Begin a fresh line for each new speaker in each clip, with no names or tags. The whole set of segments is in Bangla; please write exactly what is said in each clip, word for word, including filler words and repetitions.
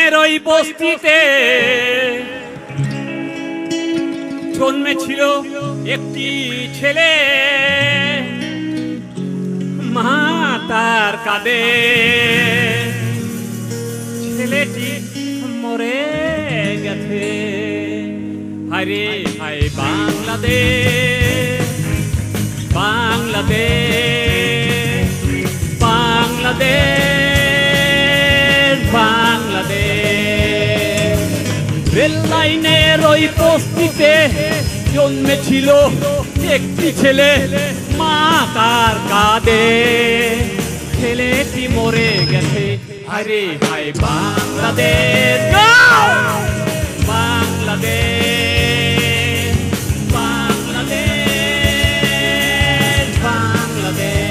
লাইনের ওই বস্তিতে জন্মেছিল একটি ছেলে, মা তার কাঁদে, ছেলেটি মরে গেছে। হায়রে হায় বাংলাদেশ, বাংলাদেশ, বাংলাদেশ, বাংলাদেশ। রেল লাইনের ওই বস্তিতে জন্মেছিল একটি ছেলে, মা তার কাঁদে, ছেলেটি মরে গেছে। হায়রে হায় বাংলাদেশ, বাংলাদেশ, বাংলাদেশ, বাংলাদেশ।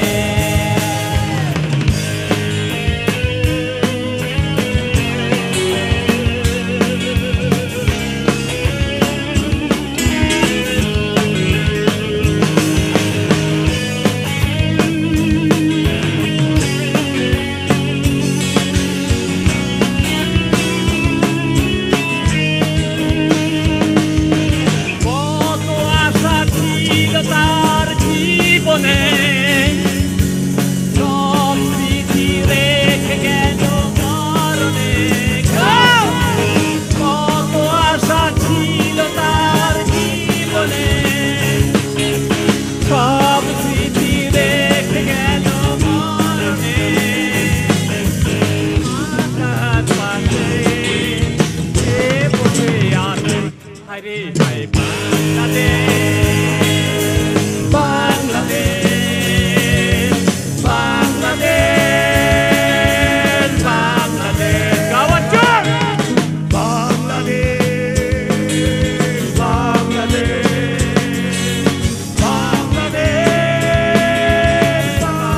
হায়রে হায় বাংলাদেশ, বাংলাদেশ, বাংলাদেশ, বাংলাদেশ। গাওয়ার জোর। বাংলাদেশ, বাংলাদেশ, বাংলাদেশ,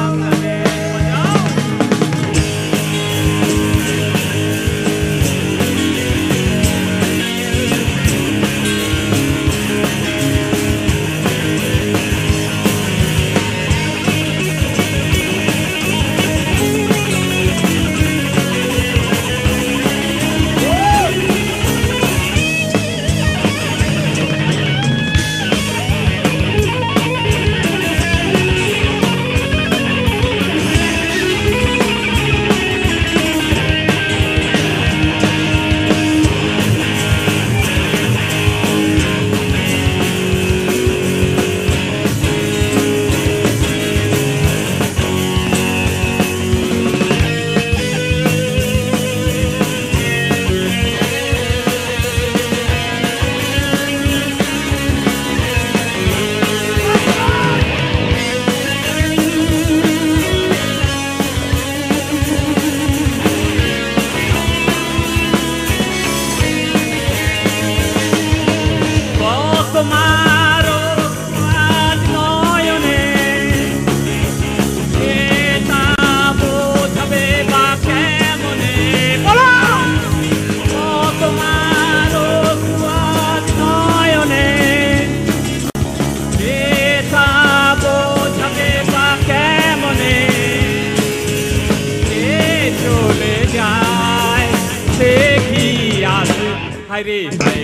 হায়রে হায়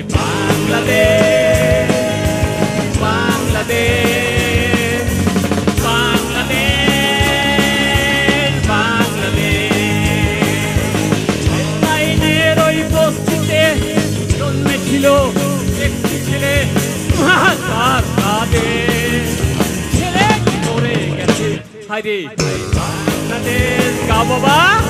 বাংলাদেশ, বাংলাদেশ, বাংলাদেশ, বাংলাদেশ। লাইনের ওই বস্তিতে জন্মেছিল একটি ছেলে, মা তার কাঁদে, ছেলে মরে গেছে। হায়রে হায় বাংলাদেশ। গা বাবা।